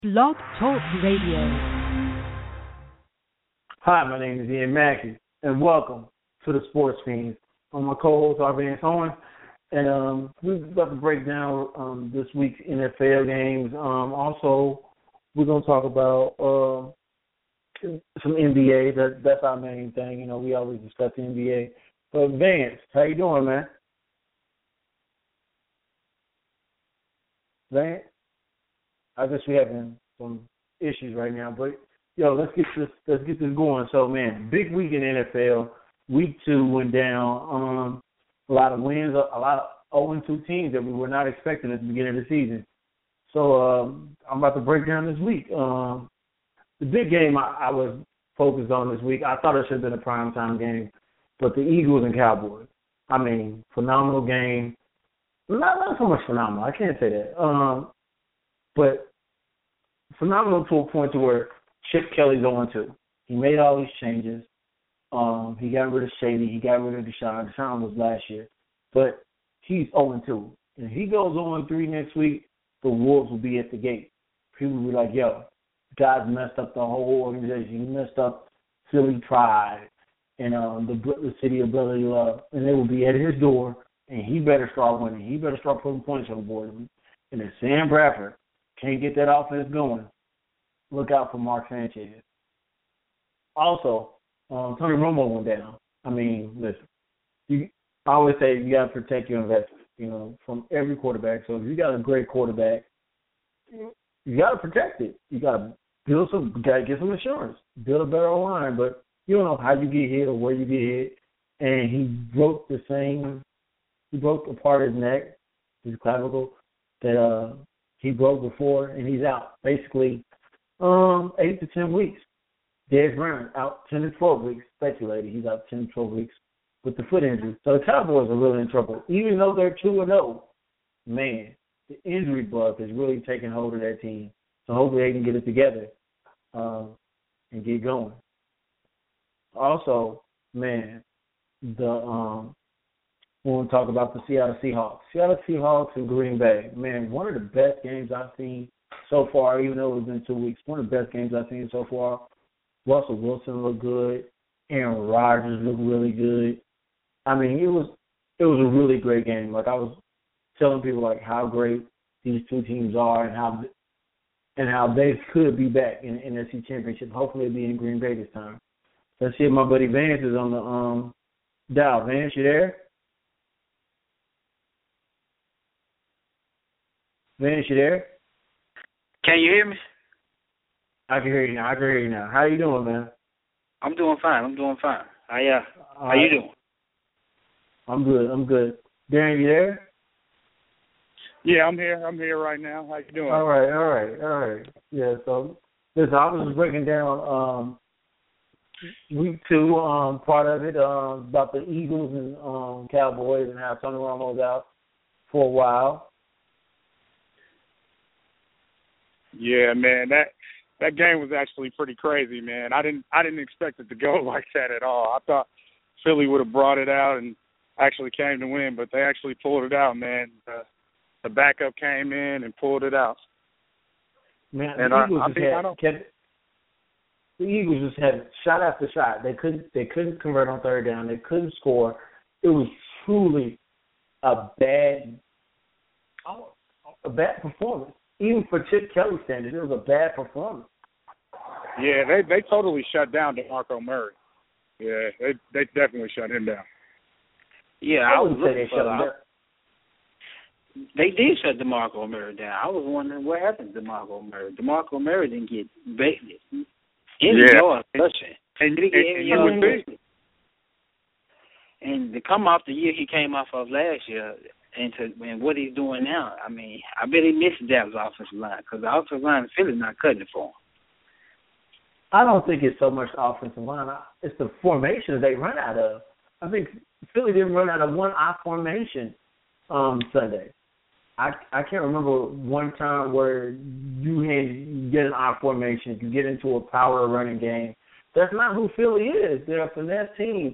Blog Talk Radio. Hi, my name is Ian Mackey, and welcome to the Sports Fiends. I'm my co-host, Arvin Cohen, and we're about to break down this week's NFL games. Also, we're going to talk about some NBA. That's our main thing. You know, we always discuss the NBA. But Vance, how you doing, man? Vance? I guess we're having some issues right now, but let's get this going. So, man, big week in NFL. Week 2 went down. A lot of wins, a lot of 0-2 teams that we were not expecting at the beginning of the season. So I'm about to break down this week. The big game I was focused on this week, I thought it should have been a primetime game, but the Eagles and Cowboys. I mean, phenomenal game. Not so much phenomenal. I can't say that. But phenomenal to a point to where Chip Kelly's 0-2. He made all these changes. He got rid of Shady. He got rid of Deshaun. Deshaun was last year. But he's 0-2. And if he goes 0-3 next week, the Wolves will be at the gate. People will be like, yo, guys messed up the whole organization. He messed up Philly pride and the city of brotherly love. And they will be at his door, and he better start winning. He better start putting points on the board. And if Sam Bradford can't get that offense going, look out for Mark Sanchez. Also, Tony Romo went down. I mean, listen, I always say you got to protect your investment, from every quarterback. So if you got a great quarterback, you got to protect it. You got to get some insurance, build a better line. But you don't know how you get hit or where you get hit. And he broke a part of his neck, his clavicle, that he broke before, and he's out basically 8 to 10 weeks. Dez Bryant out 10 to 12 weeks, speculated. He's out 10 to 12 weeks with the foot injury. So the Cowboys are really in trouble. Even though they're 2-0, man, the injury bug is really taking hold of that team. So hopefully they can get it together and get going. Also, man, we want to talk about the Seattle Seahawks. Seattle Seahawks and Green Bay. Man, one of the best games I've seen so far, even though it's been 2 weeks. One of the best games I've seen so far. Russell Wilson looked good. Aaron Rodgers looked really good. I mean, it was a really great game. Like I was telling people like how great these two teams are and how they could be back in the NFC Championship. Hopefully it'll be in Green Bay this time. Let's see if my buddy Vance is on the dial. Vance, you there? Vance, you there? Can you hear me? I can hear you now. How you doing, man? I'm doing fine. How you doing? I'm good. Darren, you there? Yeah, I'm here right now. How you doing? All right. Yeah, so listen, I was just breaking down week 2, part of it, about the Eagles and Cowboys and how Tony Romo's out for a while. Yeah, man, that game was actually pretty crazy, man. I didn't expect it to go like that at all. I thought Philly would have brought it out and actually came to win, but they actually pulled it out, man. The backup came in and pulled it out. Man, and the Eagles just had shot after shot. They couldn't convert on third down. They couldn't score. It was truly a bad performance. Even for Chip Kelly standards, it was a bad performance. Yeah, they totally shut down DeMarco Murray. Yeah, they definitely shut him down. Yeah, I was looking for that. They did shut DeMarco Murray down. I was wondering what happened to DeMarco Murray. DeMarco Murray didn't get baited. And to come off the year he came off of last year, and what he's doing now, I mean, I bet he missed Dallas' offensive line because the offensive line in Philly's not cutting it for him. I don't think it's so much the offensive line. It's the formation they run out of. I think Philly didn't run out of one I formation Sunday. I can't remember one time where you get an I formation, you get into a power running game. That's not who Philly is. They're a finesse team.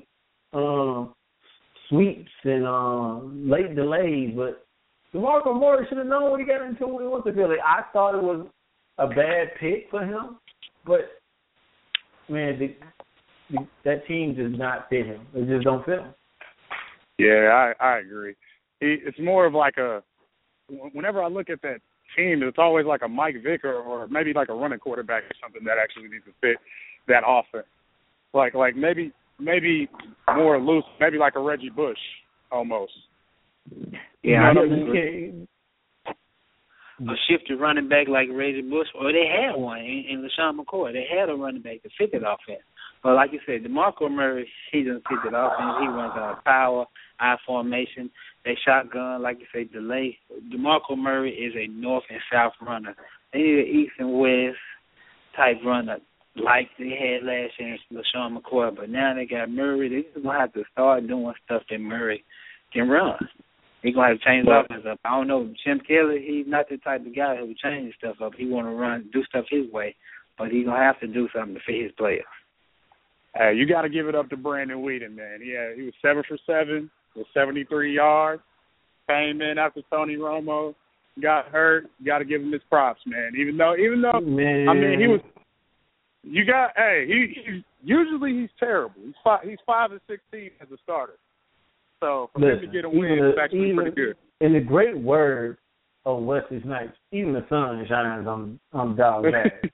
Sweeps and late delays, but DeMarco Murray should have known what he got into when he went to Philly. I thought it was a bad pick for him, but man, that team does not fit him. It just don't fit him. Yeah, I agree. It's more of like whenever I look at that team, it's always like a Mike Vick or maybe like a running quarterback or something that actually needs to fit that offense. Like maybe more loose, maybe like a Reggie Bush almost. Yeah, you know what I mean? A shifted running back like Reggie Bush, or they had one in LaShawn McCoy. They had a running back to fit that offense. But like you said, DeMarco Murray, he doesn't fit that offense. He runs out of power, I formation. They shotgun, like you say, delay. DeMarco Murray is a north and south runner. They need an east and west type runner like they had last year in LaShawn McCoy. But now they got Murray. They're just going to have to start doing stuff that Murray can run. He's going to have to change the offense up. I don't know. Jim Kelly, he's not the type of guy who will change stuff up. He want to do stuff his way. But he's going to have to do something to fit his players. Hey, you got to give it up to Brandon Weeden, man. He was 7 for 7 with 73 yards. Came in after Tony Romo got hurt. You got to give him his props, man. Even though, man. I mean, he was. You got. Hey, usually he's terrible. He's 5 and 16 as a starter. So for him to get a win is actually pretty good. In the great word of Wesley Snipes, even the sun shines on dog bad.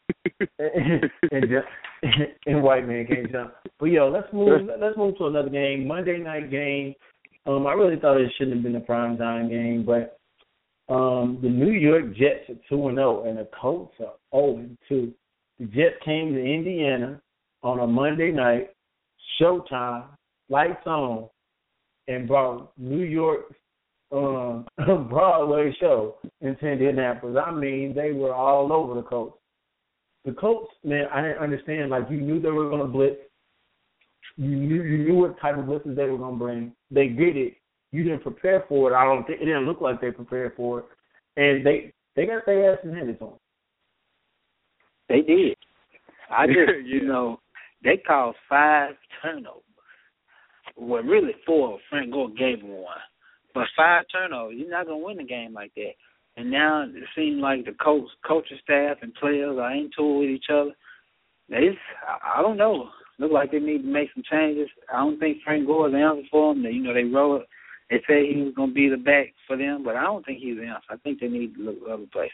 and white man can't jump. But let's move to another game. Monday night game. I really thought it shouldn't have been a primetime game, but the New York Jets are 2-0 and the Colts are 0-2. The Jets came to Indiana on a Monday night, showtime, lights on, and brought New York's Broadway show into Indianapolis. I mean, they were all over the Colts. The Colts, man, I didn't understand. Like, you knew they were going to blitz. You knew what type of blitzes they were going to bring. They did it. You didn't prepare for it. It didn't look like they prepared for it. And they got their asses handed to them. They did. I just, they called 5 turnovers. Well, really 4. Frank Gore gave them 1. But 5 turnovers, you're not going to win a game like that. And now it seems like the coaching staff and players are in tune with each other. I don't know. Look like they need to make some changes. I don't think Frank Gore is the answer for them. They wrote it. They said he was going to be the back for them, but I don't think he's the answer. I think they need to look other places.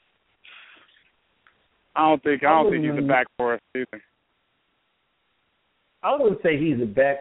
I don't think he's the back for us either. I wouldn't say he's the back.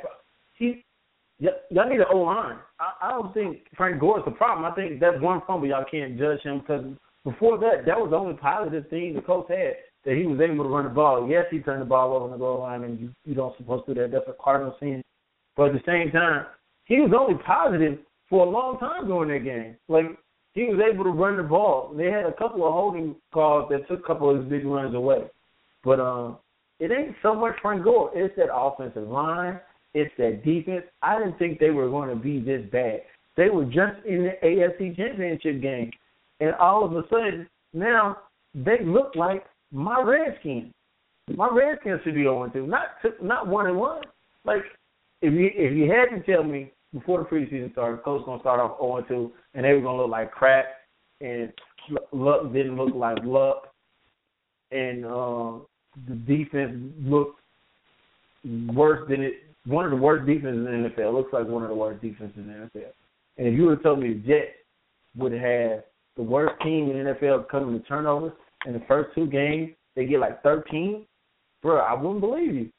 Y'all need an O-line. I don't think Frank Gore is the problem. I think that's one fumble y'all can't judge him because before that was the only positive thing the coach had, that he was able to run the ball. Yes, he turned the ball over on the goal line, and you don't supposed to do that. That's a Cardinal sin. But at the same time, he was only positive for a long time during that game. Like, he was able to run the ball. They had a couple of holding calls that took a couple of his big runs away. But it ain't so much Frank Gore. It's that offensive line. It's that defense. I didn't think they were going to be this bad. They were just in the AFC Championship game. And all of a sudden, now they look like my Redskins. My Redskins should be 0-2, not 1-1. Like, if you had to tell me before the preseason started, the coach was going to start off 0-2, and they were going to look like crap, and luck didn't look like luck, and the defense looked worse than it. One of the worst defenses in the NFL. It looks like one of the worst defenses in the NFL. And if you would have told me the Jets would have the worst team in the NFL coming to turnovers in the first 2 games, they get like 13, bro, I wouldn't believe you.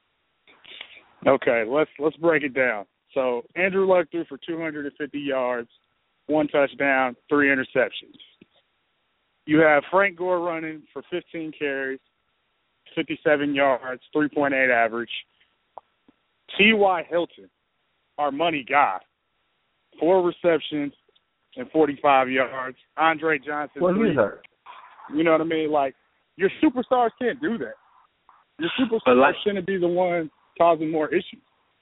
Okay, let's break it down. So Andrew Luck threw for 250 yards, 1 touchdown, 3 interceptions. You have Frank Gore running for 15 carries, 57 yards, 3.8 average. T.Y. Hilton, our money guy, 4 receptions and 45 yards. Andre Johnson, 3. You know what I mean? Like, your superstars can't do that. Your superstars shouldn't be the one causing more issues.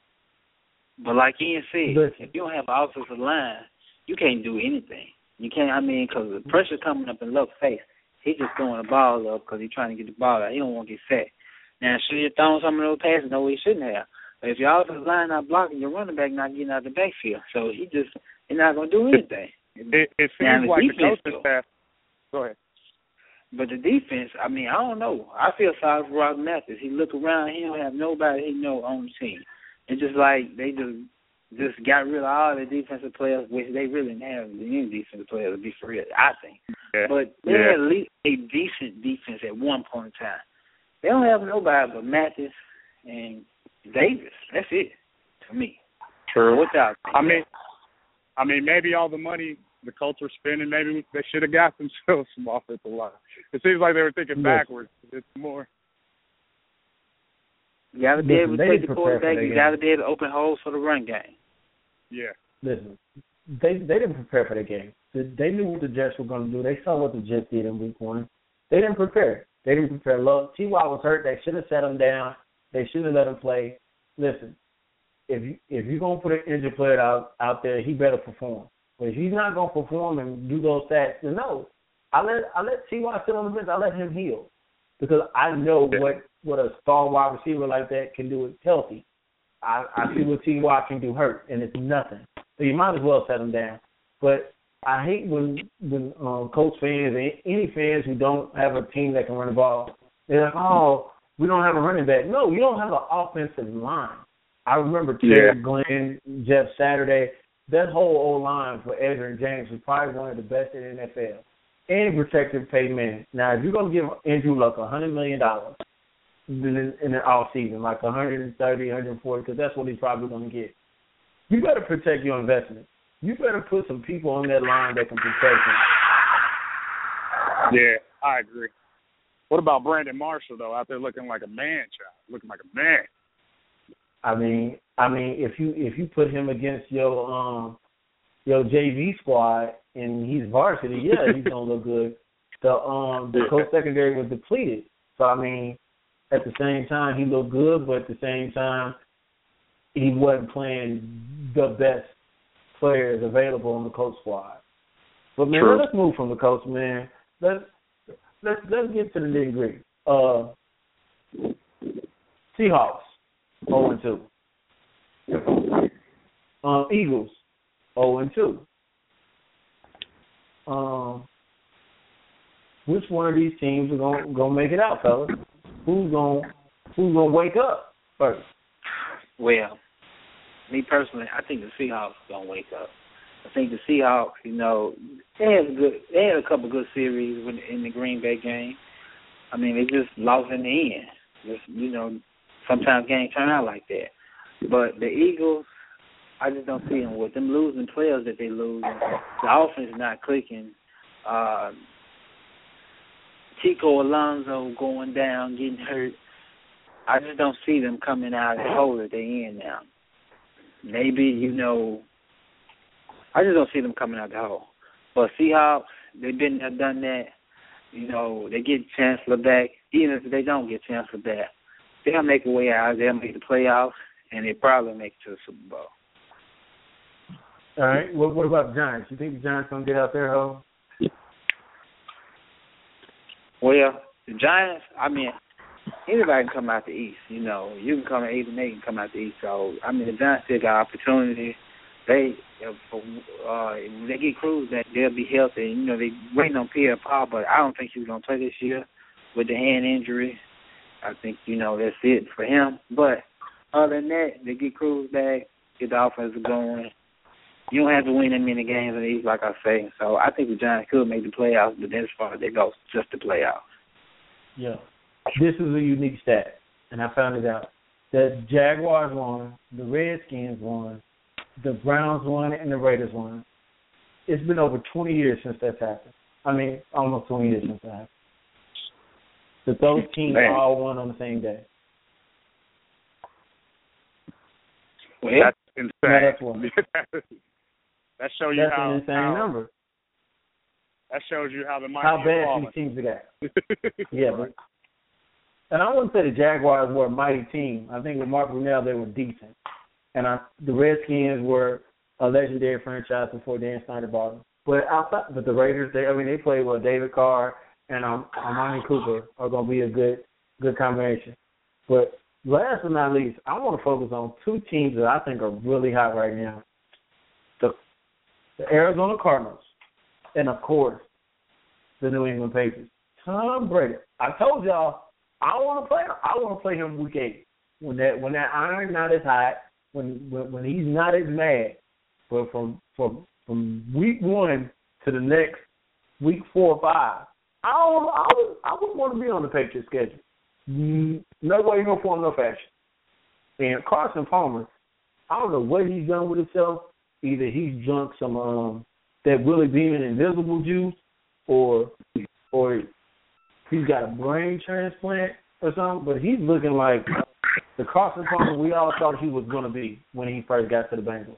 But like Ian said, if you don't have an offensive line, you can't do anything. You can't, because the pressure coming up in Luck's face, he's just throwing the ball up because he's trying to get the ball out. He don't want to get sacked. Now, should he have thrown some of those passes? No, he shouldn't have. But if your offensive line not blocking, your running back not getting out of the backfield. So he's not going to do anything. It seems like the coaching staff. Go ahead. But the defense, I mean, I don't know. I feel sorry for Ross Mathis. He look around, he don't have nobody he know on the team. It's just like they just got rid of all the defensive players, which they really didn't have any defensive players, to be for real, I think. Yeah. But they had at least a decent defense at one point in time. They don't have nobody but Mathis and Davis. That's it, to me. True. Without I mean, maybe all the money the Colts were spending, maybe they should have got themselves some offensive line. It seems like they were thinking backwards. It's more. You got to be able to take the quarterback. You got to be able to open holes for the run game. Yeah. Listen, they didn't prepare for the game. They knew what the Jets were going to do. They saw what the Jets did in Week 1. They didn't prepare. They didn't prepare. Look, T.Y. was hurt. They should have set him down. They should have let him play. Listen, if you're going to put an injured player out there, he better perform. But if he's not going to perform and do those stats, then no. I let T.Y. sit on the bench. I let him heal. Because I know what a star wide receiver like that can do healthy. I see what T.Y. can do hurt, and it's nothing. So you might as well set him down. But I hate when Colts fans and any fans who don't have a team that can run the ball, they're like, oh, we don't have a running back. No, you don't have an offensive line. I remember Terry Glenn, Jeff Saturday, that whole O-line for Ezra and James was probably one of the best in the NFL. And protective paid man. Now, if you're going to give Andrew Luck $100 million in the offseason, like 130, 140, because that's what he's probably going to get, you better protect your investment. You better put some people on that line that can protect him. Yeah, I agree. What about Brandon Marshall, though, out there looking like a man-child, looking like a man? I mean, if you put him against your JV squad and he's varsity, yeah, he's gonna look good. The Colts secondary was depleted, so I mean, at the same time he looked good, but at the same time he wasn't playing the best players available on the Colts squad. But man, let's move from the Colts, man. Let's get to the nitty-gritty. Seahawks 0-2. Eagles 0-2. Which one of these teams are gonna make it out, fellas? Who's gonna wake up first? Well, me personally, I think the Seahawks gonna wake up. I think the Seahawks, they had a couple good series in the Green Bay game. I mean, they just lost in the end. Sometimes games turn out like that. But the Eagles, I just don't see them with them losing players that they lose. The offense is not clicking. Chico Alonso going down, getting hurt. I just don't see them coming out of the hole that they're in now. Maybe, I just don't see them coming out the hole. But Seahawks, they've been there, done that. They get Chancellor back. Even if they don't get Chancellor back, they'll make a way out. They'll make the playoffs, and they'll probably make it to the Super Bowl. All right. What about the Giants? You think the Giants going to get out there, Ho? Well, the Giants, I mean, anybody can come out the East. You can come either they can come out the East. So, I mean, the Giants still got opportunity. When they get Cruz back, they'll be healthy. They waiting on Pierre Paul, but I don't think he's going to play this year with the hand injury. I think, that's it for him. But other than that, they get Cruz back, get the offense going. You don't have to win that many games in the East, like I say. So I think the Giants could make the playoffs, but as far as they go, just the playoffs. Yeah. This is a unique stat, and I found it out. The Jaguars won, the Redskins won, the Browns won, and the Raiders won. It's been over 20 years since that's happened. I mean, almost 20 years since that happened. That those teams all won on the same day. Well, that's insane. That's one. That shows you that's an insane number. That shows you how the mighty how bad these teams got. Yeah, but and I wouldn't say the Jaguars were a mighty team. I think with Mark Brunell, they were decent. And the Redskins were a legendary franchise before Dan Snyder bought them. But the Raiders, they played with David Carr and Amari Cooper are going to be a good combination. But last but not least, I want to focus on two teams that I think are really hot right now. The Arizona Cardinals and, of course, the New England Patriots. Tom Brady. I told y'all I don't want to play him. I want to play him week 8 when that iron's not as hot, when he's not as mad. But from week 1 to the next week 4 or 5, I wouldn't want to be on the Patriots schedule. No way, no form, no fashion. And Carson Palmer, I don't know what he's done with himself. Either he's drunk some that Willie Beeman invisible juice, or he's got a brain transplant or something. But he's looking like the Carson Palmer we all thought he was going to be when he first got to the Bengals.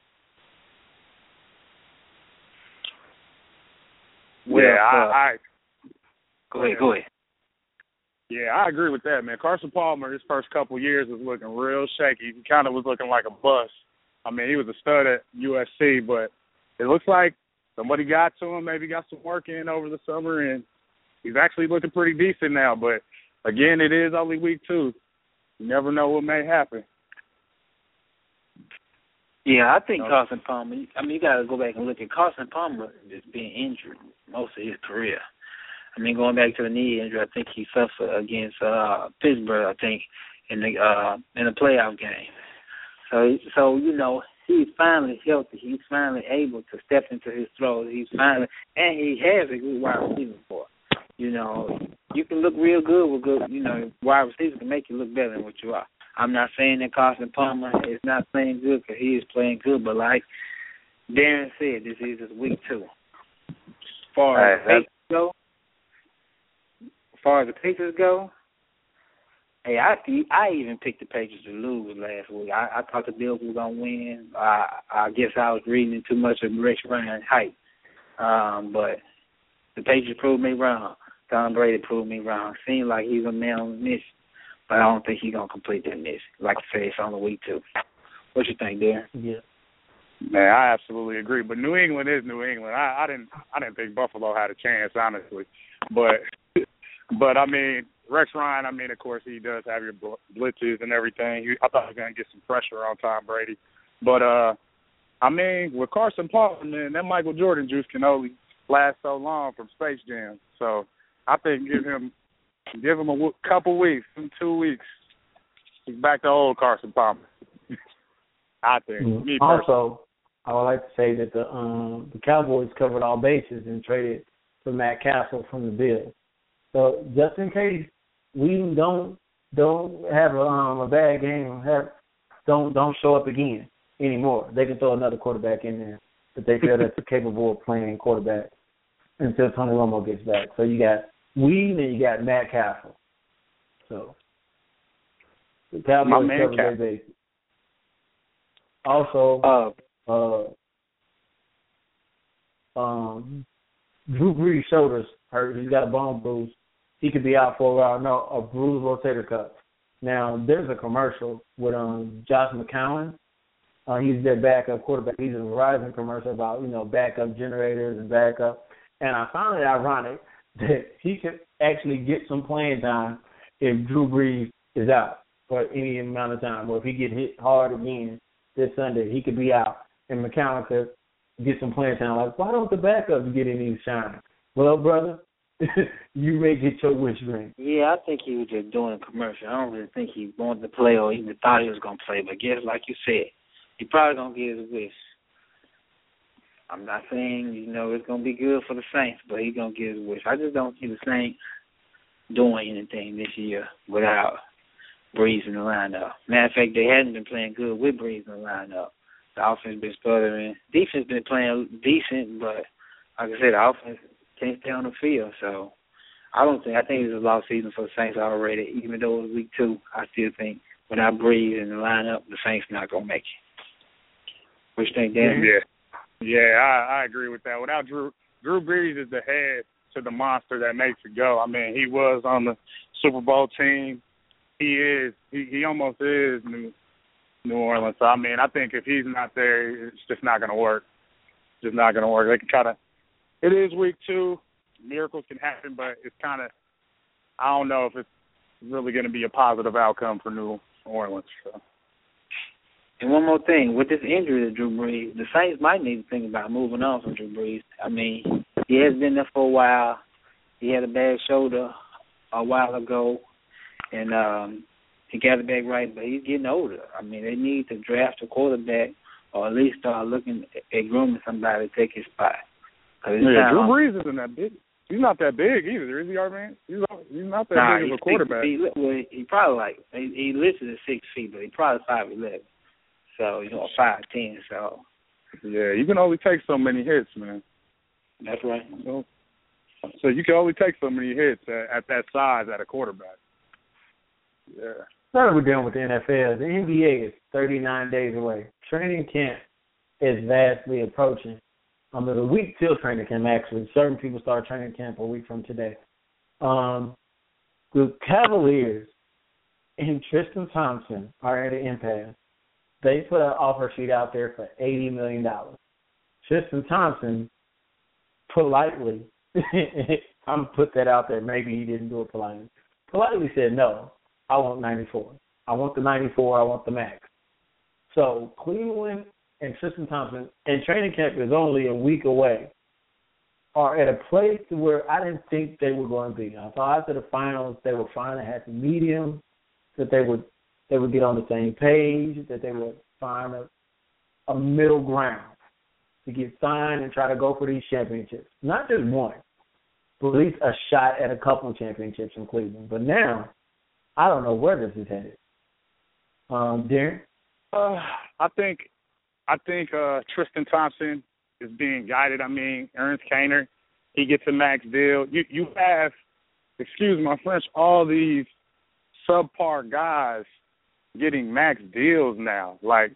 Yeah, Go ahead. Yeah, I agree with that, man. Carson Palmer, his first couple years was looking real shaky. He kind of was looking like a bust. I mean, he was a stud at USC, but it looks like somebody got to him, maybe got some work in over the summer, and he's actually looking pretty decent now. But, again, it is only week 2. You never know what may happen. Yeah, I think Carson Palmer, you got to go back and look at Carson Palmer just being injured most of his career. I mean, going back to the knee injury, I think he suffered against Pittsburgh, I think, in the playoff game. So you know, he's finally healthy. He's finally able to step into his throws. And he has a good wide receiver for. You know, you can look real good with good, wide receivers can make you look better than what you are. I'm not saying that Carson Palmer is not playing good, because he is playing good, but like Darren said, this is his week 2. As far as the Patriots go, hey, I even picked the Patriots to lose last week. I thought the Bills were going to win. I guess I was reading too much of Rex Ryan hype. But the Patriots proved me wrong. Tom Brady proved me wrong. Seems like he's a man on a mission, but I don't think he's going to complete that mission. Like I say, it's on the week 2. What you think, Darren? Yeah. Man, I absolutely agree. But New England is New England. I didn't think Buffalo had a chance, honestly. But I mean, Rex Ryan, I mean, of course, he does have your blitzes and everything. I thought he was going to get some pressure on Tom Brady. But, I mean, with Carson Palmer, man, that Michael Jordan juice can only last so long from Space Jam. So I think give him a couple weeks, 2 weeks. He's back to old Carson Palmer. I think. Mm-hmm. Also, I would like to say that the Cowboys covered all bases and traded for Matt Castle from the Bills. So just in case we don't have a bad game, don't show up again anymore, they can throw another quarterback in there that they feel that's capable of playing quarterback until Tony Romo gets back. So you got Weed and you got Matt Castle. So the Cowboys covered their bases. Also, Drew Brees' shoulders hurt. He's got a bone bruise. He could be out for a while. No, a bruised rotator cuff. Now, there's a commercial with Josh McCown. He's their backup quarterback. He's a Verizon commercial about, backup generators and backup. And I found it ironic that he could actually get some playing time if Drew Brees is out for any amount of time. Or if he get hit hard again this Sunday, he could be out. And McCown could get some playing time. Like, why don't the backups get any shine? Well, brother, you may get your wish ring. Yeah, I think he was just doing a commercial. I don't really think he wanted to play or even thought he was going to play. But guess, like you said, he probably going to get his wish. I'm not saying, it's going to be good for the Saints, but he's going to get his wish. I just don't see the Saints doing anything this year without Brees in the lineup. Matter of fact, they hadn't been playing good with Brees in the lineup. The offense been sputtering. Defense been playing decent, but like I said, the offense can't stay on the field. So I think it's a lost season for the Saints already. Even though it was week 2, I still think without Brees in the lineup, the Saints not gonna make it. What you think, Dan? Yeah, I agree with that. Without Drew Brees is the head to the monster that makes it go. I mean, he was on the Super Bowl team. He almost is New Orleans. So I mean, I think if he's not there, it's just not gonna work. Just not gonna work. They can it is week 2. Miracles can happen, but it's I don't know if it's really going to be a positive outcome for New Orleans. So. And one more thing, with this injury to Drew Brees, the Saints might need to think about moving on from Drew Brees. I mean, he has been there for a while. He had a bad shoulder a while ago, and he got it back right, but he's getting older. I mean, they need to draft a quarterback or at least start looking at grooming somebody to take his spot. Yeah, Drew Brees isn't that big. He's not that big either, is he, our man? He's not that big of a quarterback. He probably he listed at 6 feet, but he probably 5'11". So 5'10". So yeah, you can only take so many hits, man. That's right. So you can only take so many hits at that size at a quarterback. Yeah. Now that we're done with the NFL, the NBA is 39 days away. Training camp is vastly approaching. There's a week till training camp, actually. Certain people start training camp a week from today. The Cavaliers and Tristan Thompson are at an impasse. They put an offer sheet out there for $80 million. Tristan Thompson politely, I'm going to put that out there. Maybe he didn't do it politely. Politely said, no, I want 94. I want the 94. I want the max. So Cleveland and Tristan Thompson, and training camp is only a week away, are at a place where I didn't think they were going to be. I thought after the finals they would finally have the medium, that they would get on the same page, that they would find a middle ground to get signed and try to go for these championships. Not just one, but at least a shot at a couple of championships in Cleveland. But now, I don't know where this is headed. Darren? I think Tristan Thompson is being guided. I mean, Ernest Kainer, he gets a max deal. You have, excuse my French, all these subpar guys getting max deals now. Like,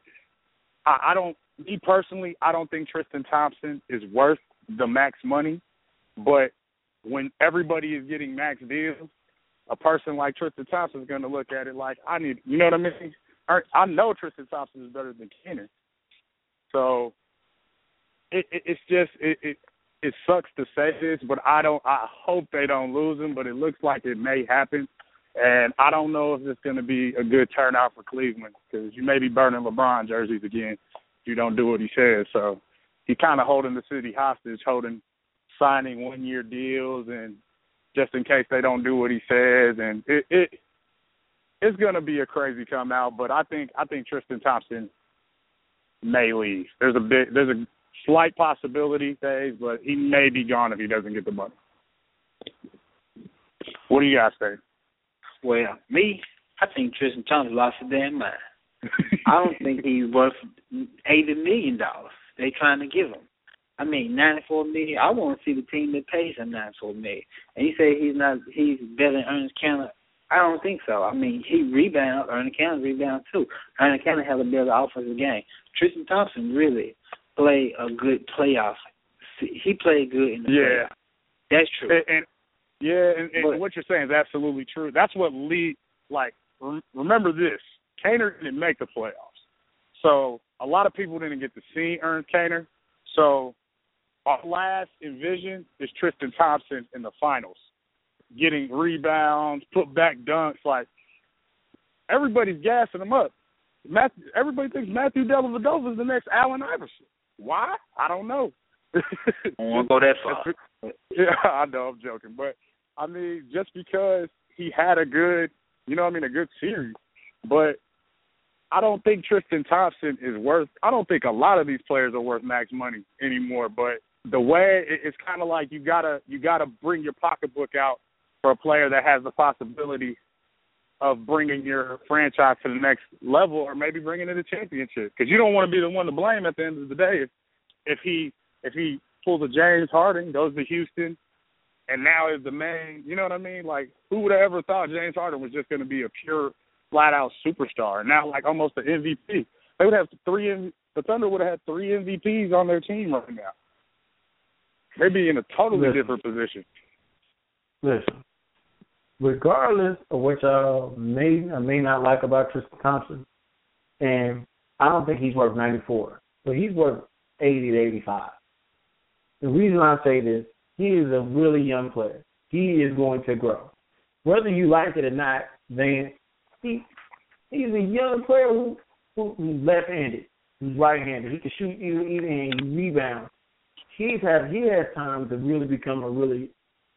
me personally, I don't think Tristan Thompson is worth the max money. But when everybody is getting max deals, a person like Tristan Thompson is going to look at it like, you know what I mean? I know Tristan Thompson is better than Kainer. So it's just it sucks to say this, but I hope they don't lose him, but it looks like it may happen. And I don't know if it's going to be a good turnout for Cleveland, because you may be burning LeBron jerseys again if you don't do what he says. So he's kind of holding the city hostage, signing 1-year deals, and just in case they don't do what he says. And it's going to be a crazy come out, but I think Tristan Thompson may leave. There's a slight possibility, Dave, but he may be gone if he doesn't get the money. What do you guys say? Well, I think Tristan Thompson lost his damn mind. I don't think he's worth $80 million they trying to give him. I mean, $94 million. I want to see the team that pays him $94 million. And you say he's better than Ernest Canner. I don't think so. I mean, he rebounds. Ernest Canner rebounds too. Ernest Canner has a better offensive game. Tristan Thompson really played a good playoff. He played good in the playoffs. That's true. And what you're saying is absolutely true. That's what remember this. Kaner didn't make the playoffs. So a lot of people didn't get to see Ernest Kaner. So our last envision is Tristan Thompson in the finals, getting rebounds, put back dunks. Like, everybody's gassing him up. Everybody thinks Matthew Dellavedova is the next Allen Iverson. Why? I don't know. I won't go that far. Yeah, I know, I'm joking. But, I mean, just because he had a good series. But I don't think Tristan Thompson is I don't think a lot of these players are worth max money anymore. But the way it's kind of like you gotta bring your pocketbook out for a player that has the possibility of bringing your franchise to the next level, or maybe bringing it to championship. Because you don't want to be the one to blame at the end of the day if he pulls a James Harden, goes to Houston, and now is the main. You know what I mean? Like, who would have ever thought James Harden was just going to be a pure, flat-out superstar? Now, like, almost an MVP. They would have the Thunder would have had 3 MVPs on their team right now. They'd be in a totally different position. Listen, regardless of what y'all may or may not like about Tristan Thompson, and I don't think he's worth 94, but he's worth 80 to 85. The reason I say this, he is a really young player. He is going to grow. Whether you like it or not, then he's a young player who's left-handed, who's right-handed. He can shoot either hand, he rebounds. He has time to really become a really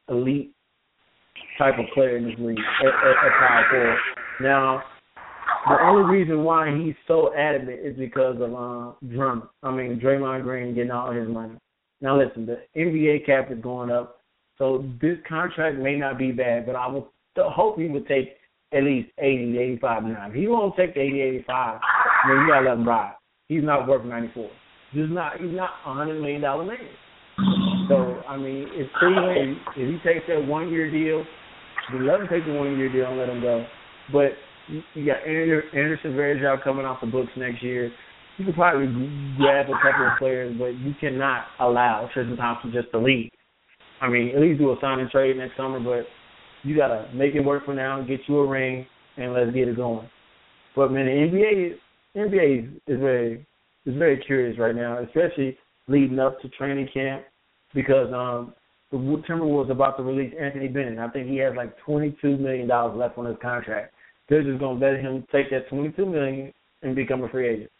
elite type of player in this league at power forward. Now, the only reason why he's so adamant is because of Draymond Green getting all his money. Now, listen, the NBA cap is going up, so this contract may not be bad, but I would hope he would take at least 80 to 85 now. If he won't take the 80, 85, then you got to let him ride. He's not worth 94. He's not $100 million man. So, I mean, if he takes that 1-year deal, then let him take the 1-year deal and let him go. But you got Anderson Varejao coming off the books next year. You could probably grab a couple of players, but you cannot allow Tristan Thompson just to leave. I mean, at least do a sign and trade next summer, but you got to make it work for now, get you a ring, and let's get it going. But, man, the NBA is very curious right now, especially leading up to training camp, because the Timberwolves are about to release Anthony Bennett. I think he has like $22 million left on his contract. They're just going to let him take that $22 million and become a free agent.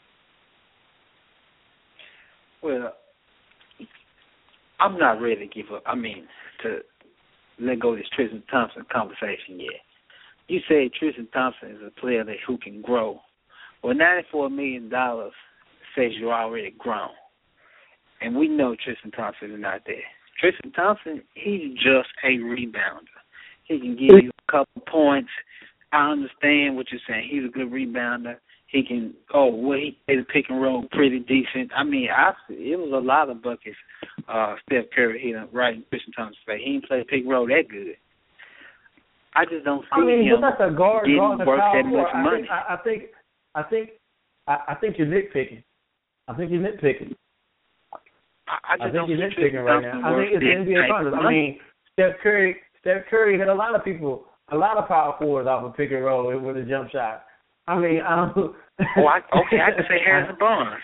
Well, I'm not ready to give up. To let go of this Tristan Thompson conversation yet. You say Tristan Thompson is a player who can grow. Well, $94 million says you're already grown. And we know Tristan Thompson is not there. Tristan Thompson, he's just a rebounder. He can give you a couple points. I understand what you're saying. He's a good rebounder. He can, he played the pick and roll pretty decent. I mean, it was a lot of buckets Steph Curry hit right in Tristan Thompson's face. He didn't play pick and roll that good. I just don't see him but that's a guard getting worth that much money. I think you're nitpicking. I think you're nitpicking. I think you're nitpicking right now. I think it's the NBA Finals. I mean, Steph Curry had a lot of power forwards off a pick and roll with a jump shot. I mean, I can say Harrison Barnes.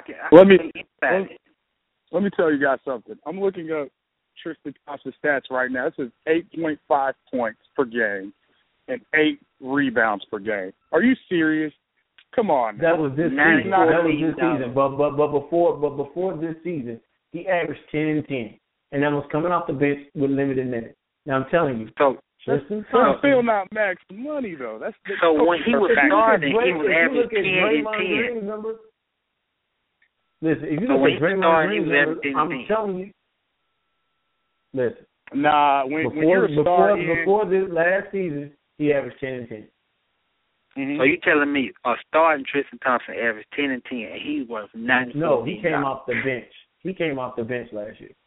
Let me tell you guys something. I'm looking up Tristan Thompson's stats right now. It says 8.5 points per game and 8 rebounds per game. Are you serious? Come on. That was this season. But before this season, he averaged 10 and 10, and that was coming off the bench with limited minutes. Now I'm telling you. Tristan still not max money though. So when he was starting, he was averaging 10 and 10. Listen, if you look at Draymond Green's numbers, I'm telling you. Listen. Nah, before this last season, he averaged 10 and 10. Mm-hmm. So you telling me a starting Tristan Thompson averaged 10 and 10, and he's worth $94 No, he came off the bench. He came off the bench last year.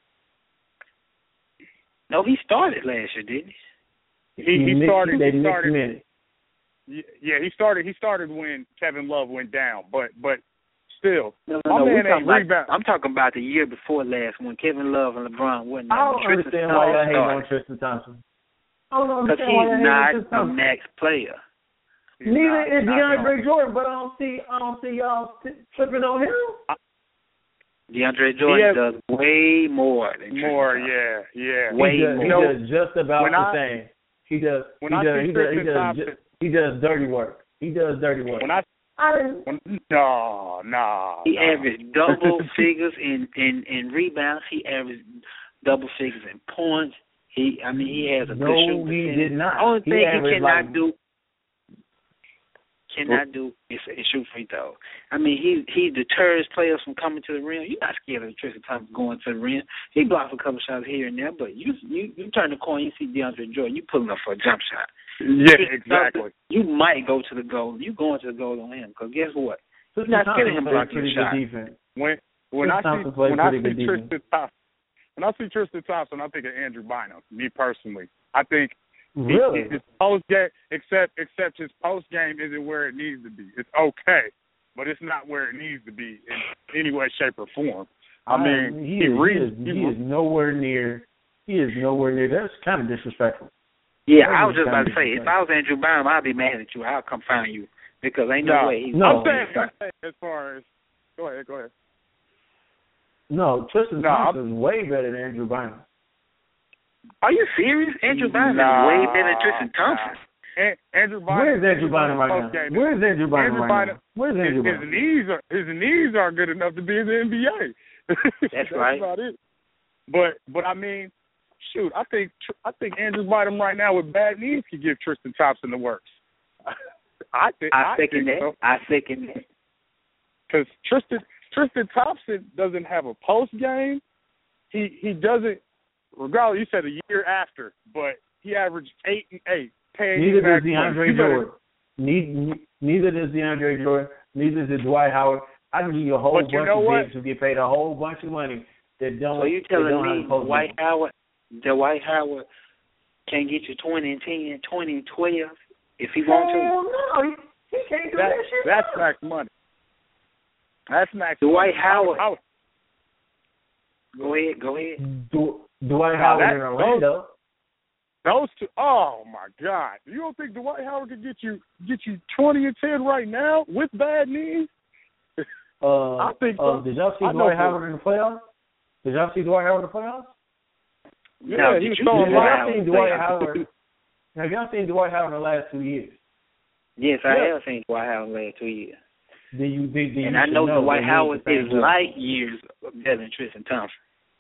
No, he started last year, didn't he? He started. Minutes. Yeah, he started when Kevin Love went down, but still, no, rebound. I'm talking about the year before last when Kevin Love and LeBron went. I don't understand why y'all hate on Tristan Thompson. Because he's not a max player. Neither is DeAndre Jordan, but I don't see y'all tripping on him. DeAndre Jordan does way more than Tristan Thompson. Yeah. Way more. He does just about the same. He does dirty work. He does dirty work. No. He averaged double figures in rebounds. He averaged double figures in points. He has a good shooting. No, he did not. Only thing he cannot do is shoot free throws. I mean, he deters players from coming to the rim. You're not scared of Tristan Thompson going to the rim. He blocked a couple shots here and there, but you turn the corner, you see DeAndre Jordan, you pulling up for a jump shot. Yeah, exactly. You might go to the goal. You going to the goal on him because guess what? You're not scared of him blocking a shot. When I see Tristan Thompson, I think of Andrew Bynum. Me personally, I think. Really? His post game, except his post game isn't where it needs to be. It's okay, but it's not where it needs to be in any way, shape, or form. He is nowhere near. He is nowhere near. That's kind of disrespectful. Yeah, I was just about to say, if I was Andrew Bynum, I'd be mad at you. I'll come find you because ain't no way he's. I'm saying as far as go ahead. No, Tristan Thompson is way better than Andrew Bynum. Are you serious? Andrew Bynum is way better than Tristan Thompson. Andrew Bynum. Where's Andrew Bynum right now? Where's Andrew Bynum right now? Where's Andrew Bynum? His knees aren't good enough to be in the NBA. That's right. About it. But I mean, shoot, I think Andrew Bynum right now with bad knees could give Tristan Thompson the works. I second that. So. I second that. Because Tristan Thompson doesn't have a post game. He doesn't. Regardless, you said a year after, but he averaged 8 and 8. Neither does DeAndre Jordan. Neither does DeAndre Jordan. Neither does Dwight Howard. I can give you a whole bunch of bigs who get paid a whole bunch of money that don't. So you telling me Dwight Howard can get you 20 and 10, 20 and 12 if he wants to? No, he can't do that shit. That's max money. That's max. Dwight money. Howard. Go ahead. Dwight Howard in Orlando. Those two. Oh my God! You don't think Dwight Howard could get you 20 and 10 right now with bad knees? I think so. Did y'all see Dwight Howard in the playoffs? Did y'all see Dwight Howard in the playoffs? Yeah, no, he was throwing Dwight Howard. Have y'all seen Dwight Howard in the last 2 years? Yes, I have seen Dwight Howard in the last 2 years. And I know Dwight Howard is light years better than Tristan Thompson.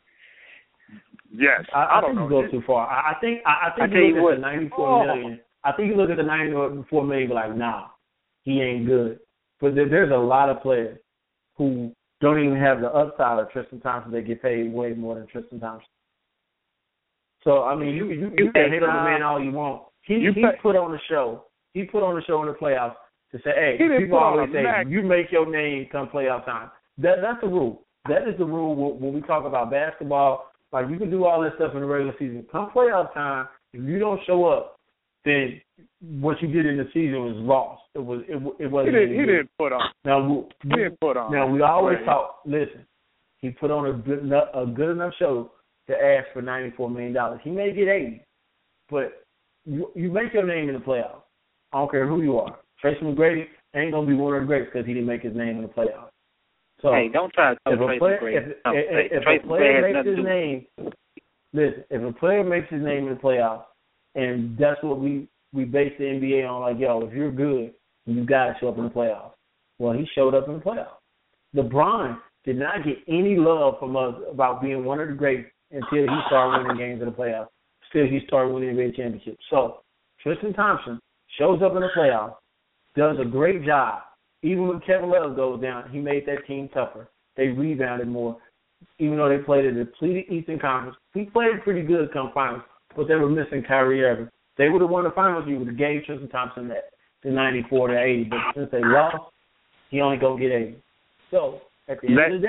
Yes, I think you go too far. I think you look at the $94 million. I think you look at the $94 million like, nah, he ain't good. But there's a lot of players who don't even have the upside of Tristan Thompson. They get paid way more than Tristan Thompson. So I mean, you can hate on the man all you want. He put on the show. He put on the show in the playoffs to say, hey, people always say you make your name come playoff time. That's the rule. That is the rule when we talk about basketball. Like, you can do all this stuff in the regular season. Come playoff time, if you don't show up, then what you did in the season was lost. It wasn't. He didn't put on. He didn't put on. Now we always talk. Listen, he put on a good enough show to ask for $94 million. He may get 80, but you make your name in the playoffs. I don't care who you are. Tracy McGrady ain't gonna be one of the greats because he didn't make his name in the playoffs. So hey, don't try to if a player makes his name, listen, if a player makes his name in the playoffs, and that's what we base the NBA on, like, yo, if you're good, you got to show up in the playoffs. Well, he showed up in the playoffs. LeBron did not get any love from us about being one of the greats until he started winning games in the playoffs. Still, he started winning NBA championships. So Tristan Thompson shows up in the playoffs, does a great job. Even when Kevin Love goes down, he made that team tougher. They rebounded more. Even though they played a depleted Eastern Conference, he played pretty good come finals, but they were missing Kyrie Irving. They would have won the finals. You would have gave Tristan Thompson the 94 to 80, but since they lost, he only go get 80. So at the end of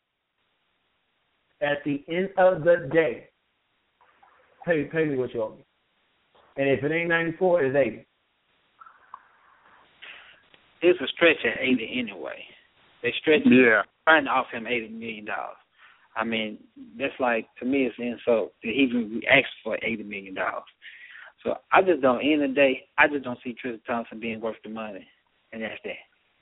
the day, pay me what you owe me. And if it ain't 94, it's 80. It's a stretch at 80 anyway. They stretch trying to offer him $80 million. I mean, that's like, to me, it's an insult to even ask for $80 million. So I just don't, end of the day, I just don't see Tristan Thompson being worth the money, and that's that.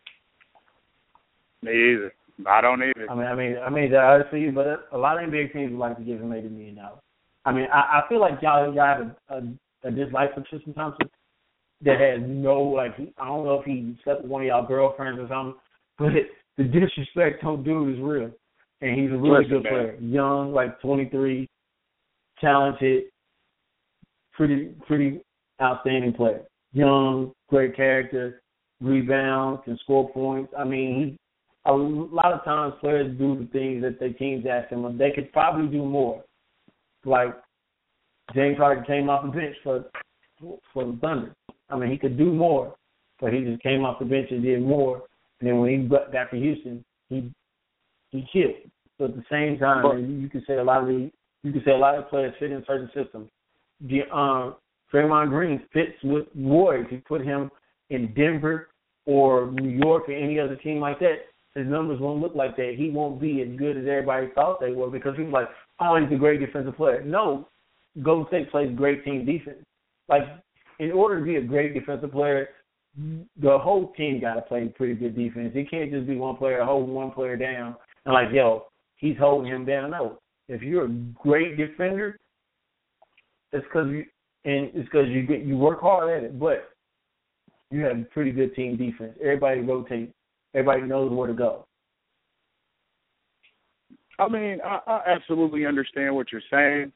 Me either. I don't either. I mean, honestly, but a lot of NBA teams would like to give him $80 million. I mean, I feel like y'all have a dislike for Tristan Thompson that has no, like, I don't know if he slept with one of y'all girlfriends or something, but the disrespect on dude is real. And he's a really good player. Young, like 23, talented, pretty outstanding player. Young, great character, rebound, can score points. I mean, a lot of times players do the things that their teams ask them of. They could probably do more. Like James Harden came off the bench for the Thunder. I mean, he could do more, but he just came off the bench and did more. And then when he got back to Houston, he killed. So at the same time, you can say a lot of players fit in certain systems. Draymond Green fits with Warriors. You put him in Denver or New York or any other team like that, his numbers won't look like that. He won't be as good as everybody thought they were because he was like, oh, he's a great defensive player. No, Golden State plays great team defense. Like, in order to be a great defensive player, the whole team got to play pretty good defense. It can't just be one player holding one player down and like, yo, he's holding him down. No, if you're a great defender, it's because you work hard at it, but you have a pretty good team defense. Everybody rotates. Everybody knows where to go. I mean, I absolutely understand what you're saying,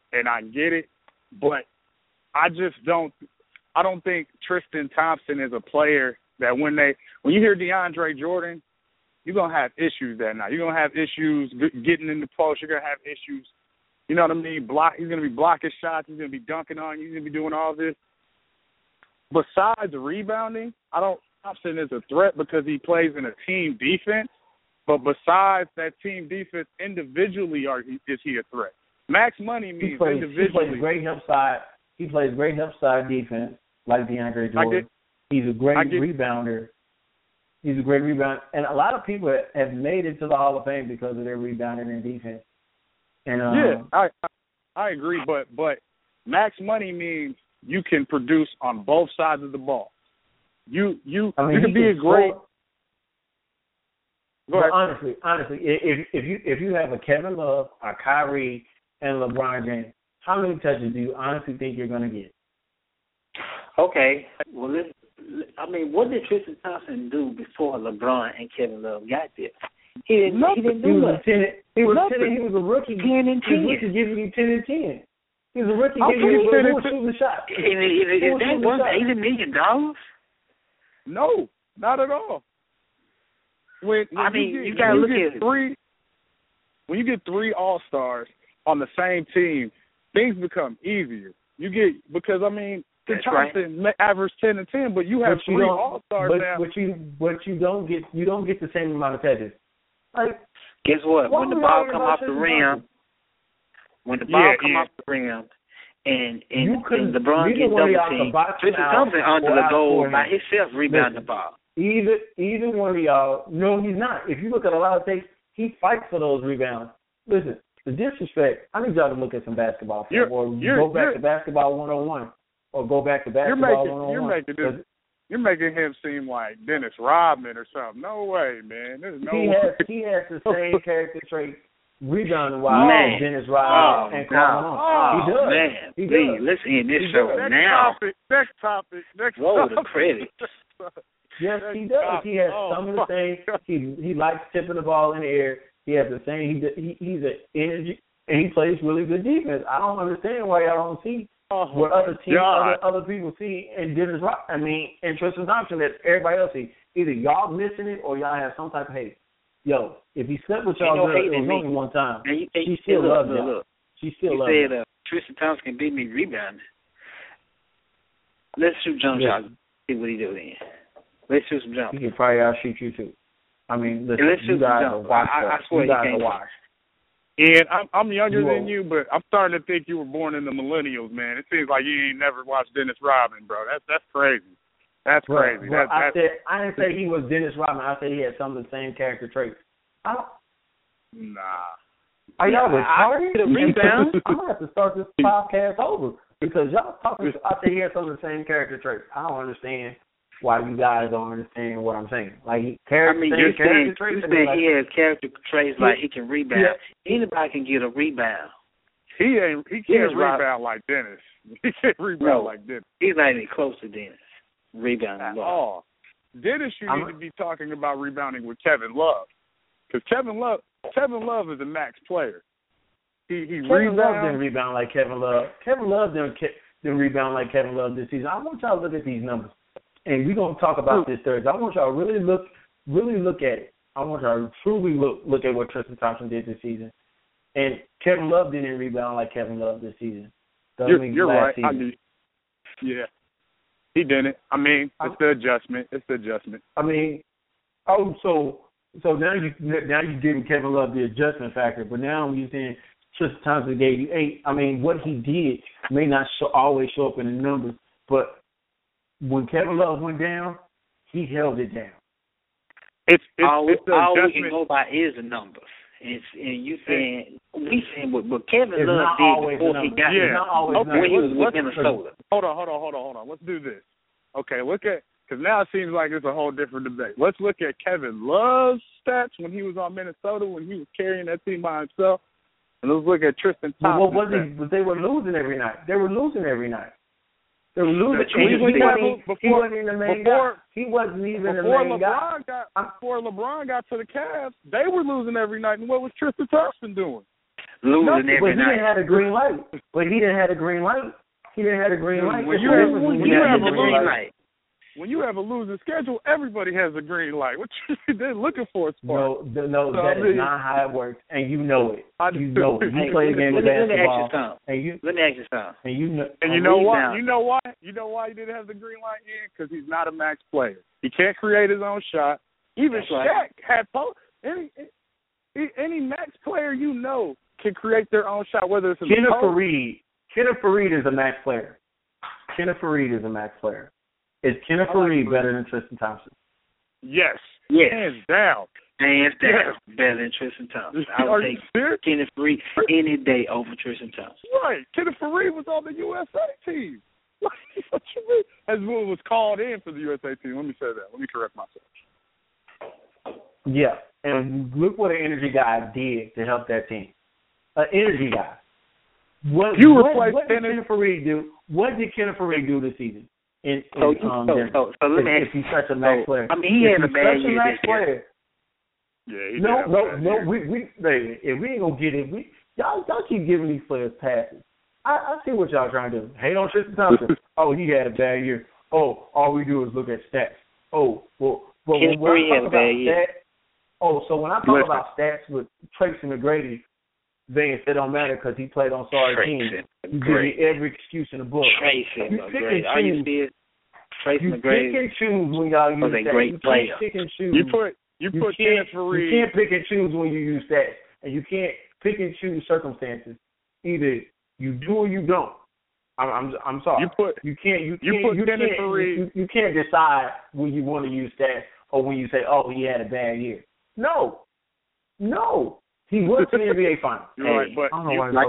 and I get it, but I don't think Tristan Thompson is a player that when you hear DeAndre Jordan, you're going to have issues that night. You're going to have issues getting in the post. You're going to have issues, you know what I mean? He's going to be blocking shots. He's going to be dunking on you. He's going to be doing all this. Besides rebounding, Thompson is a threat because he plays in a team defense. But besides that team defense, individually, is he a threat? Max Money means individually. He plays great help side. He plays great help side defense like DeAndre Jordan. He's a great rebounder. He's a great rebounder. And a lot of people have made it to the Hall of Fame because of their rebounding and defense. And I agree, but Max Money means you can produce on both sides of the ball. You can be a great. Go ahead. Honestly, if you have a Kevin Love, a Kyrie, and LeBron James, how many touches do you honestly think you're going to get? Okay, well, what did Tristan Thompson do before LeBron and Kevin Love got there? He didn't do much. He was a rookie. 10 and 10. He was giving you 10 and 10. He was a rookie giving you shooting the shot. Is that worth $80 million? No, not at all. When you got to look at it. When you get 3 All-Stars on the same team, things become easier. Because Thompson averaged 10 and 10, but you have 3 All-Stars now. But you don't get the same amount of touches. Like, guess what? When the ball come off the rim, and LeBron gets double teamed, Tristan Thompson under the goal by himself rebounding the ball. Either one of y'all, no, he's not. If you look at a lot of tapes, he fights for those rebounds. Listen, the disrespect, I need y'all to look at some basketball film, go back to Basketball 101, or go back to Basketball 101. You're making him seem like Dennis Rodman or something. No way, man. There's no way. He has the same character trait rebounding-wise as Dennis Rodman and Carl. He does. Man, please, let's end this show now. Next topic. Roll the credits. Yes, he does. He has some of the things. He likes tipping the ball in the air. He has the same. He's an energy, and he plays really good defense. I don't understand why y'all don't see what other teams, other people see, and and Tristan Thompson that everybody else see. Either y'all missing it or y'all have some type of hate. Yo, if he slept with y'all, it was only one time. She still loves y'all. She still loves you. He said Tristan Thompson can beat me rebounding. Let's shoot jump shots. See what he do then. Let's shoot some jump. He can probably outshoot you too. Listen, let's shoot some jump. I swear you guys are washed. And I'm younger than you, but I'm starting to think you were born in the millennials, man. It seems like you ain't never watched Dennis Rodman, bro. That's crazy. That's crazy. Well, I didn't say he was Dennis Rodman. I said he had some of the same character traits. Nah. Are y'all retarded? I'm going to have to start this podcast over because y'all talking. I said he had some of the same character traits. I don't understand why you guys don't understand what I'm saying. Like, you're saying he has character traits like he can rebound. Yeah. Anybody can get a rebound. He can't rebound like Dennis. He can't rebound like Dennis. He's not even close to Dennis. Rebounding at all. Dennis, you need to be talking about rebounding with Kevin Love. Because Kevin Love is a max player. Kevin Love didn't rebound like Kevin Love. Kevin Love didn't rebound like Kevin Love this season. I want y'all to look at these numbers. And we're going to talk about this Thursday. I want y'all to really look at it. I want y'all to truly look at what Tristan Thompson did this season. And Kevin Love didn't rebound like Kevin Love this season. You're right. Yeah. He didn't. It's the adjustment. So now you're giving Kevin Love the adjustment factor, but now you're saying Tristan Thompson gave you 8. What he did may not always show up in the numbers, but when Kevin Love went down, he held it down. All we can go by is the numbers. And you saying we saying what Kevin Love did before he got here when he was with Minnesota. Hold on. Let's do this. Okay, because now it seems like it's a whole different debate. Let's look at Kevin Love's stats when he was on Minnesota, when he was carrying that team by himself, and let's look at Tristan Thompson. But they were losing every night. They were losing. He wasn't even the main guy. He wasn't even the main guy. Before LeBron got to the Cavs, they were losing every night. And what was Tristan Thompson doing? losing every but he night. didn't have a green light. But he didn't have a green light. He didn't have a green light. When you have a green light. When you have a losing schedule, everybody has a green light. What they're looking for is no, that is not how it works, and you know it. You know it. You play a game of basketball, let me ask you something. And you know, you know why? You know why? You know why he didn't have the green light in? Because he's not a max player. He can't create his own shot. Even Shaq had any max player you know can create their own shot, whether it's Kenneth Faried is a max player. Kenneth Faried is a max player. Is Kenneth Faried better than Tristan Thompson? Yes. Hands down. Better than Tristan Thompson. I would take Kenneth Faried any day over Tristan Thompson. Right. Kenneth Faried was on the USA team. What you mean? As well was called in for the USA team. Let me say that. Let me correct myself. Yeah. And look what an energy guy did to help that team. An energy guy. What did Kenneth Faried do? What did Kenneth Faried do this season? So let me ask if he's such a max player. I mean, he had a bad year this year. Yeah, if we ain't gonna get it, y'all keep giving these players passes. I see what y'all trying to do. Hate on Tristan Thompson. Oh, he had a bad year. Oh, all we do is look at stats. Oh, well when I talk about stats, so when I talk about stats with Tracy McGrady, it don't matter because he played on sorry teams. You give me every excuse in the book. Tracy McGrady. You pick and choose when y'all use stats. You can't pick and choose. You put Kenneth Faried. You can't pick and choose when you use stats, and you can't pick and choose circumstances. Either you do or you don't. I'm sorry. You can't decide when you want to use stats or when you say, oh, he had a bad year. No. He was in the NBA Finals. You're right, but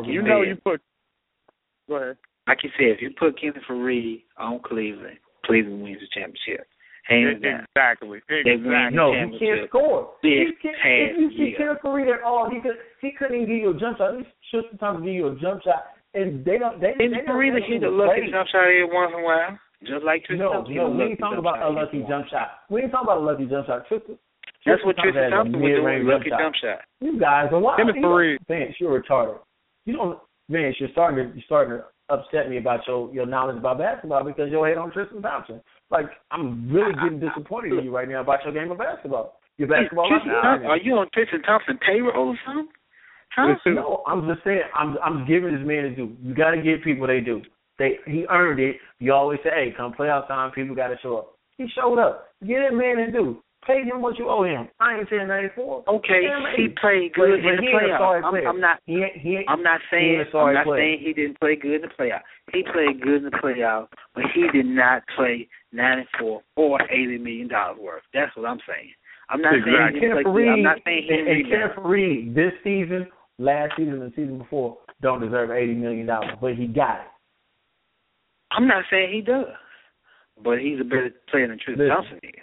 go ahead. Like you said, if you put Kenneth Faried on Cleveland wins the championship. Hands down. Exactly. No, he can't score. If you see Kenneth Faried at all, he couldn't even give you a jump shot. At least Tristan Thompson give you a jump shot, and they don't. Faried hit a lucky jump shot every once in a while, just like Tristan Thompson. No, we ain't talking about a lucky jump shot. That's what Tristan Thompson was doing, lucky jump shot. You guys are wild. Kenneth Faried. Vance, you're retarded. Vance, you're starting to upset me about your knowledge about basketball because you hate on Tristan Thompson. Like, I'm really getting disappointed in you right now about your game of basketball. Your basketball. Are you on Tristan Thompson payroll or something? Huh? No, I'm just saying. I'm giving this man his due. You got to give people they do. He earned it. You always say, hey, come playoff time, people got to show up. He showed up. Give that man his due. Pay him what you owe him. I ain't saying 94. Okay, he played good in the playoffs. I'm not saying he didn't play good in the playoffs. He played good in the playoffs, but he did not play 94 or $80 million worth. That's what I'm saying. I'm not saying he didn't play good. I'm not saying he didn't. And Kenneth Faried this season, last season, and the season before don't deserve $80 million, but he got it. I'm not saying he does, but he's a better player than Tristan Thompson is.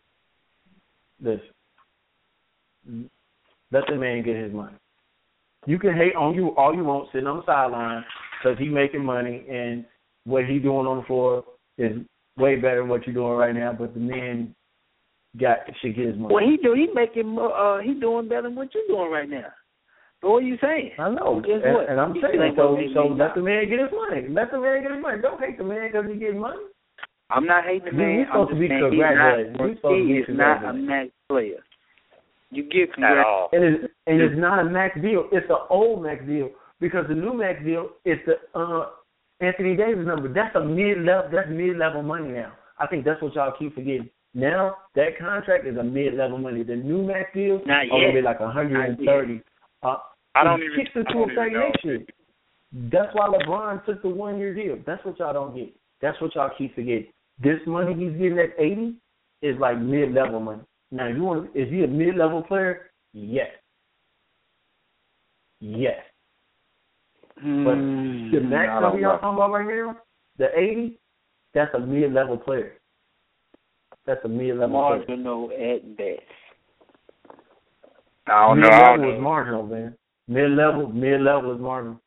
Listen, let the man get his money. You can hate on you all you want sitting on the sideline because he's making money and what he's doing on the floor is way better than what you're doing right now. But the man should get his money. Well, he doing better than what you're doing right now. But what are you saying? I know, and I'm saying so. Let the man get his money. Let the man get his money. Don't hate the man because he's getting money. I'm not hating the man. You're supposed to be congratulated. He is not a max player. You get congratulated. And it's not a max deal. It's an old max deal because the new max deal is the Anthony Davis number. That's mid-level. That's mid-level money now. I think that's what y'all keep forgetting. Now that contract is a mid-level money. The new max deal is going to be like 130. I don't even kicks into effect next year. That's why LeBron took the 1-year deal. That's what y'all don't get. That's what y'all keep forgetting. This money he's getting at 80 is like mid-level money. Now, is he a mid-level player? Yes. But the max number y'all talking about right now, the 80, that's a mid-level player. That's a mid-level player. Marginal at best. I don't know. Mid-level is marginal, man. Mid-level is marginal.